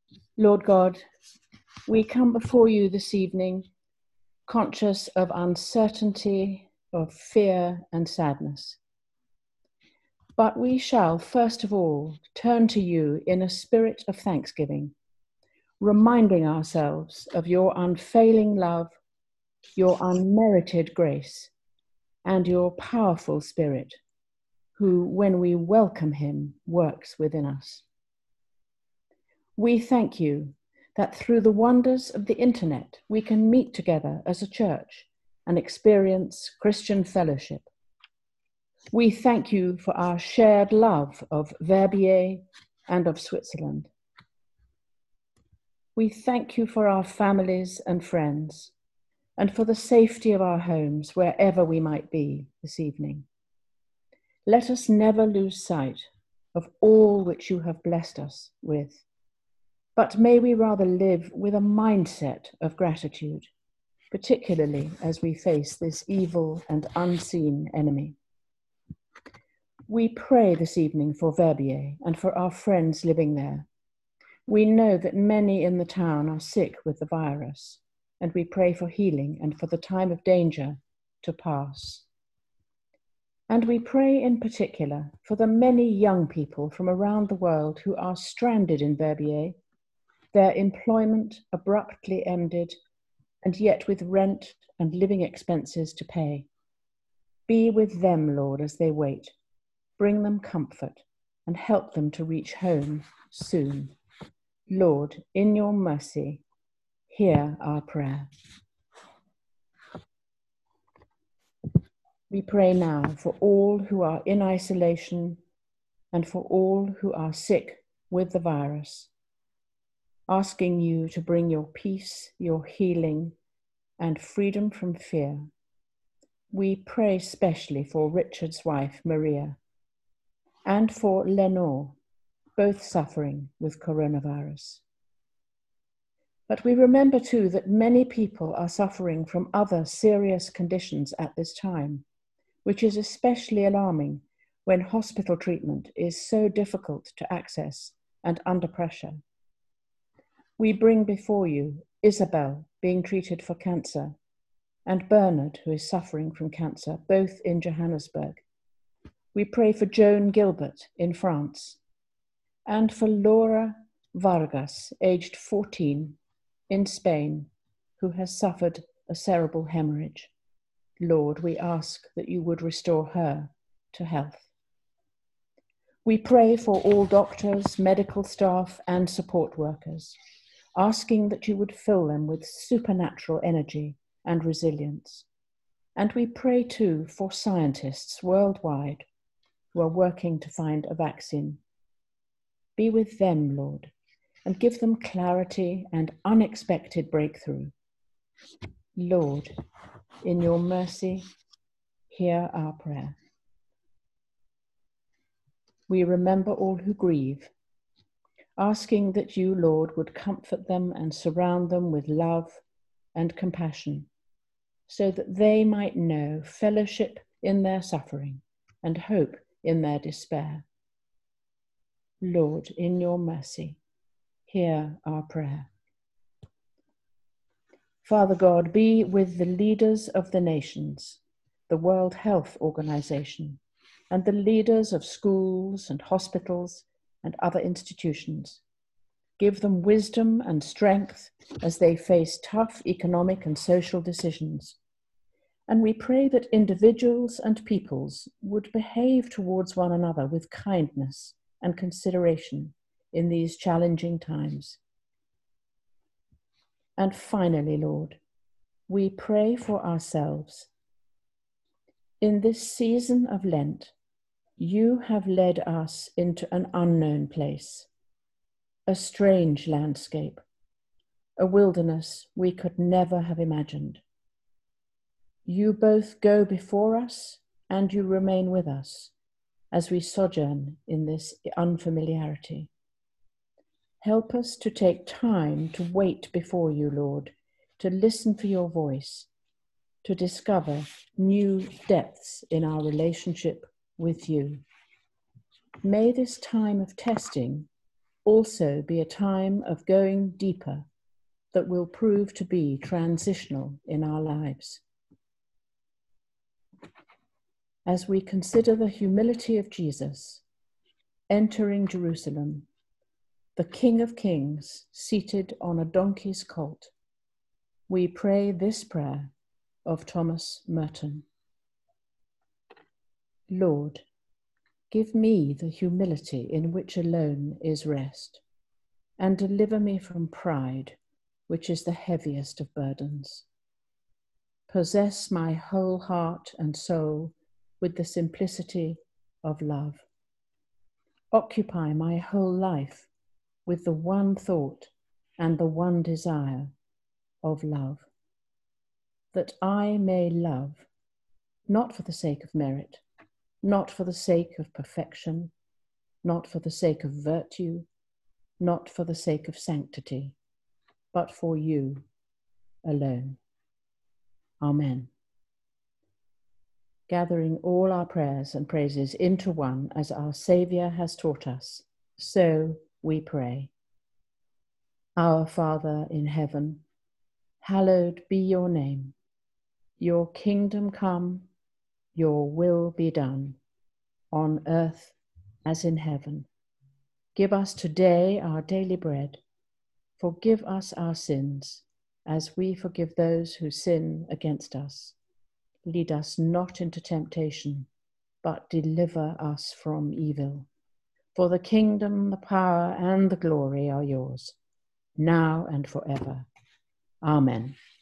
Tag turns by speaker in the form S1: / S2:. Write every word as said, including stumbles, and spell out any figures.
S1: Lord God, we come before you this evening, conscious of uncertainty, of fear and sadness. But we shall, first of all, turn to you in a spirit of thanksgiving, reminding ourselves of your unfailing love, your unmerited grace, and your powerful Spirit, who, when we welcome him, works within us. We thank you that through the wonders of the internet, we can meet together as a church and experience Christian fellowship. We thank you for our shared love of Verbier and of Switzerland. We thank you for our families and friends and for the safety of our homes wherever we might be this evening. Let us never lose sight of all which you have blessed us with, but may we rather live with a mindset of gratitude, particularly as we face this evil and unseen enemy. We pray this evening for Verbier and for our friends living there. We know that many in the town are sick with the virus, and we pray for healing and for the time of danger to pass. And we pray in particular for the many young people from around the world who are stranded in Verbier, their employment abruptly ended, and yet with rent and living expenses to pay. Be with them, Lord, as they wait. Bring them comfort and help them to reach home soon. Lord, in your mercy, hear our prayer. We pray now for all who are in isolation and for all who are sick with the virus, asking you to bring your peace, your healing, and freedom from fear. We pray specially for Richard's wife, Maria, and for Lenore, both suffering with coronavirus. But we remember too that many people are suffering from other serious conditions at this time, which is especially alarming when hospital treatment is so difficult to access and under pressure. We bring before you Isabel being treated for cancer and Bernard, who is suffering from cancer, both in Johannesburg. We pray for Joan Gilbert in France and for Laura Vargas, aged fourteen, in Spain, who has suffered a cerebral hemorrhage. Lord, we ask that you would restore her to health. We pray for all doctors, medical staff, and support workers, asking that you would fill them with supernatural energy and resilience. And we pray too for scientists worldwide who are working to find a vaccine. Be with them, Lord, and give them clarity and unexpected breakthrough. Lord, in your mercy, hear our prayer. We remember all who grieve, asking that you, Lord, would comfort them and surround them with love and compassion, so that they might know fellowship in their suffering and hope in their despair. Lord, in your mercy, hear our prayer. Father God, be with the leaders of the nations, the World Health Organization, and the leaders of schools and hospitals and other institutions. Give them wisdom and strength as they face tough economic and social decisions. And we pray that individuals and peoples would behave towards one another with kindness and consideration in these challenging times. And finally, Lord, we pray for ourselves. In this season of Lent, you have led us into an unknown place, a strange landscape, a wilderness we could never have imagined. You both go before us and you remain with us as we sojourn in this unfamiliarity. Help us to take time to wait before you, Lord, to listen for your voice, to discover new depths in our relationship with you. May this time of testing also be a time of going deeper that will prove to be transitional in our lives. As we consider the humility of Jesus entering Jerusalem, the King of Kings seated on a donkey's colt, we pray this prayer of Thomas Merton. Lord, give me the humility in which alone is rest, and deliver me from pride, which is the heaviest of burdens. Possess my whole heart and soul with the simplicity of love. Occupy my whole life with the one thought and the one desire of love, that I may love, not for the sake of merit, not for the sake of perfection, not for the sake of virtue, not for the sake of sanctity, but for you alone. Amen. Gathering all our prayers and praises into one as our Saviour has taught us, so we pray. Our Father in heaven, hallowed be your name. Your kingdom come, your will be done, on earth as in heaven. Give us today our daily bread. Forgive us our sins, as we forgive those who sin against us. Lead us not into temptation, but deliver us from evil. For the kingdom, the power, and the glory are yours, now and forever. Amen.